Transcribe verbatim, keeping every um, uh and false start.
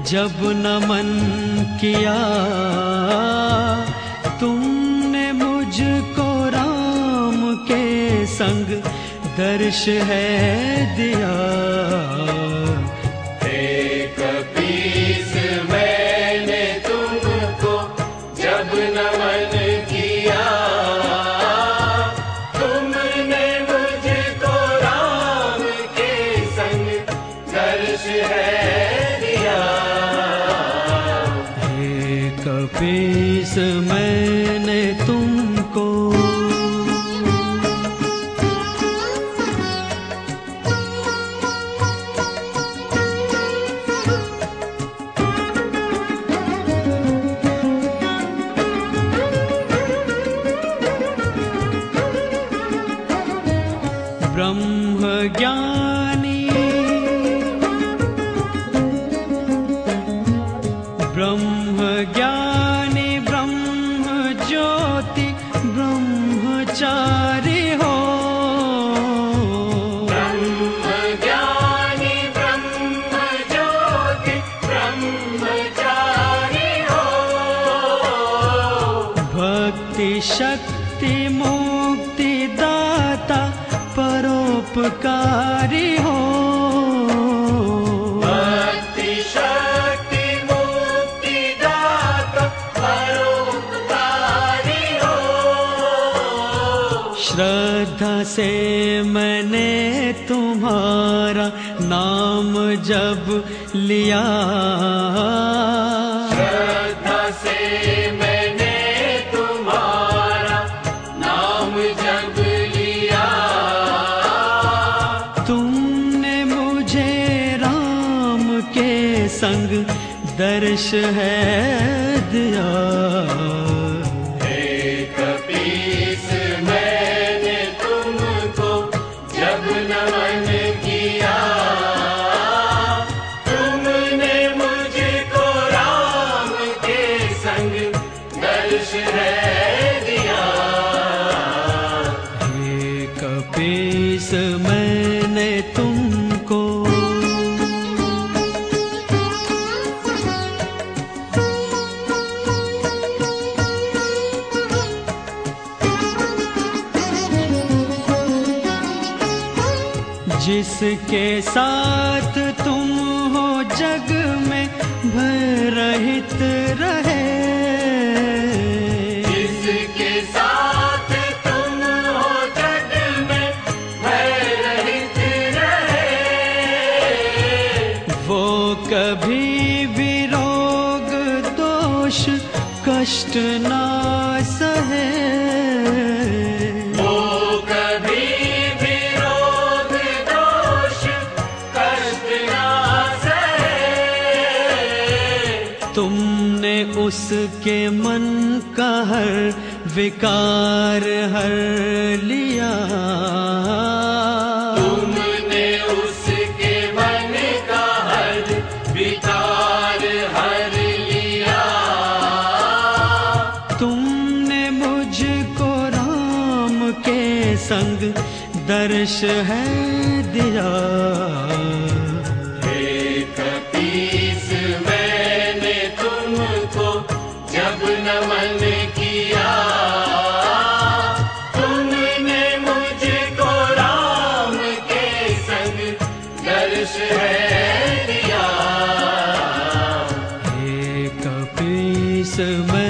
जब नमन किया तुमने मुझको राम के संग दर्श है दिया। एक पीस मैंने तुमको जब नमन किया, तुमने मुझको राम के संग दर्श है दिया। एक पीस मैंने तुमको ब्रह्म ज्ञानी ब्रह्म ज्ञानी ब्रह्म ज्योति ब्रह्मचारी हो। ब्रह्म ज्ञानी ब्रह्म ज्योति ब्रह्मचारी हो। भक्ति शक्ति मुक्ति दाता परोपकारी हो। भक्ति शक्ति मुक्ति दाता परोपकारी हो। श्रद्धा से मैंने तुम्हारा नाम जब लिया, श्रद्धा से मैंने तुम्हारा नाम जब लिया, तुमने मुझे राम के संग दर्श है दिया। एक पीस मैंने तुमको जब नमन किया, तुमने मुझको राम के संग दर्श है दिया। एक पीस मैंने तुमको जिसके साथ तुम हो जग में भय रहित रहे, जिसके साथ तुम हो जग में भय रहित रहे, वो कभी भी रोग दोष कष्ट ना सहे। वो कभी भी रोग दोष कष्ट ना सहे। तुमने उसके मन का हर विकार हर लिया, तुमने उसके मन का हर विकार हर लिया। तुमने मुझको राम के संग दर्श है दिया। एक पीस मैंने तुमको जब नमन किया, तुमने मुझको राम के संग दर्श है दिया। एक पीस में